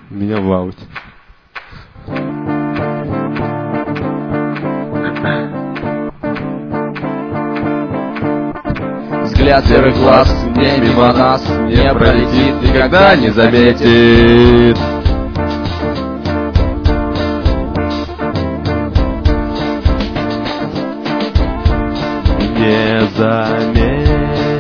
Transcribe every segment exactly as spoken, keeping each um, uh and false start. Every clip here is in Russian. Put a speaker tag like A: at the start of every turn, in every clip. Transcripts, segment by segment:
A: Меня в ауте.
B: Взгляд серых глаз не мимо нас не пролетит, никогда не заметит.
A: Не заметит.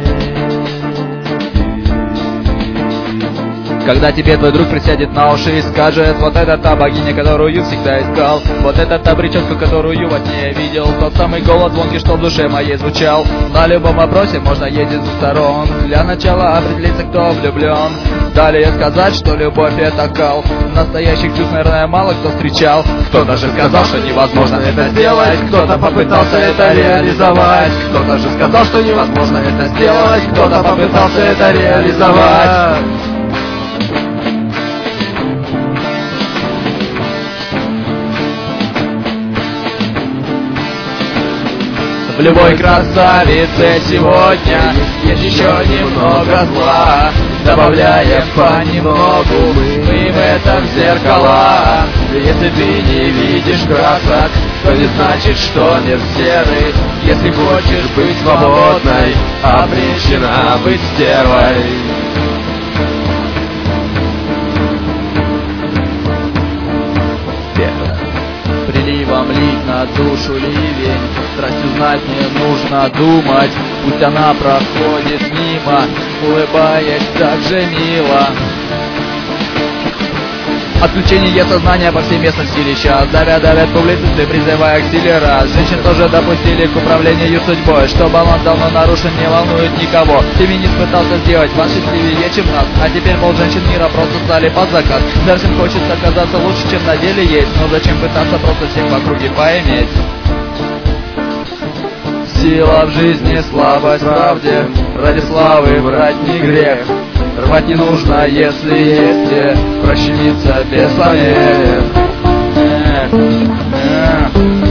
B: Когда тебе твой друг присядет на уши и скажет: вот это та богиня, которую всегда искал, вот это та прическа, которую во сне видел, тот самый голос звонкий, что в душе моей звучал. На любом вопросе можно ездить со сторон, для начала определиться, кто влюблен, далее сказать, что любовь это кал. Настоящих чувств, наверное, мало кто встречал. Кто-то же сказал, что невозможно это сделать, кто-то попытался это реализовать. Кто-то же сказал, что невозможно это сделать, кто-то попытался это реализовать. В любой красавице сегодня есть еще немного зла. Добавляем понемногу мы в это в зеркала. Если ты не видишь красок, то не значит, что мир серый. Если хочешь быть свободной, обречена быть стервой. Приливом лить на душу ливень, страстью знать не нужно думать. Пусть она проходит мимо, улыбаясь так же мило. Отключение сознания повсеместно в стиле сейчас. Давят-давят публицисты, призывая к стиле раз. Женщин тоже допустили к управлению судьбой. Что баланс давно нарушен, не волнует никого. Феминист пытался сделать вас счастливее, чем нас, а теперь пол женщин мира просто стали под заказ. Даже всем хочется оказаться лучше, чем на деле есть. Но зачем пытаться просто всех в округе поиметь? Сила в жизни, слабость в правде. Ради славы врать не грех. Рвать не нужно, если есть где прощемиться без помех.